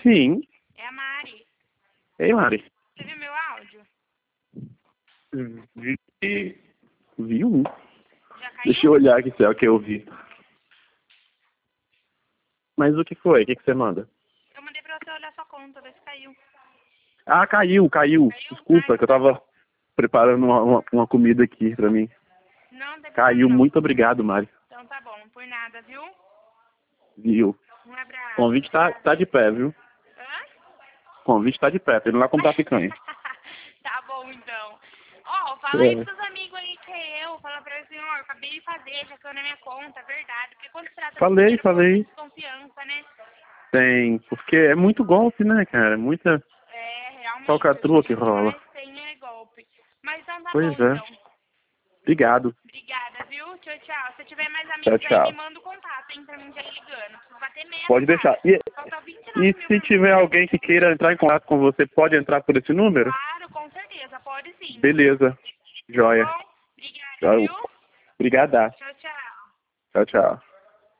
Sim. É a Mari. Ei, Mari. Você viu meu áudio? Vi um. Já caiu? Deixa eu olhar aqui se é o que eu vi. Mas o que foi? O que você manda? Eu mandei pra você olhar sua conta, ver se caiu. Ah, caiu. Desculpa, que eu tava preparando uma comida aqui pra mim. Não, não tem problema Caiu. não. Muito obrigado, Mari. Então tá bom, por nada, viu? Viu? Um O abraço. convite tá de pé, viu? Hã? O convite tá de pé. Tô indo lá comprar picanha. Tá bom, então. Ó, fala aí É. pros amigos aí que é eu. Fala pra eles assim, ó, eu acabei de fazer, já caiu na minha conta, é verdade. Porque quando se trata de dinheiro, Falei. de confiança, né? Tem. Porque é muito golpe, né, cara? Muita É, realmente, falcatrua o que que mais rola. tem é golpe. Mas então tá Pois bom, é. então. Obrigado. Obrigada, viu? Tchau, tchau. Se tiver mais Tchau, amigos aí, me tchau. manda o contato, hein, pra mim já ir ligando. Preciso bater meta, Pode deixar. cara. E Falta 29 mil se pra tiver fazer. alguém que queira entrar em contato com você, pode entrar por esse número? Claro, com certeza. Pode sim. Beleza. Tá Joia. bom? Obrigada, Tchau. viu? Obrigada. Tchau, tchau. Tchau, tchau.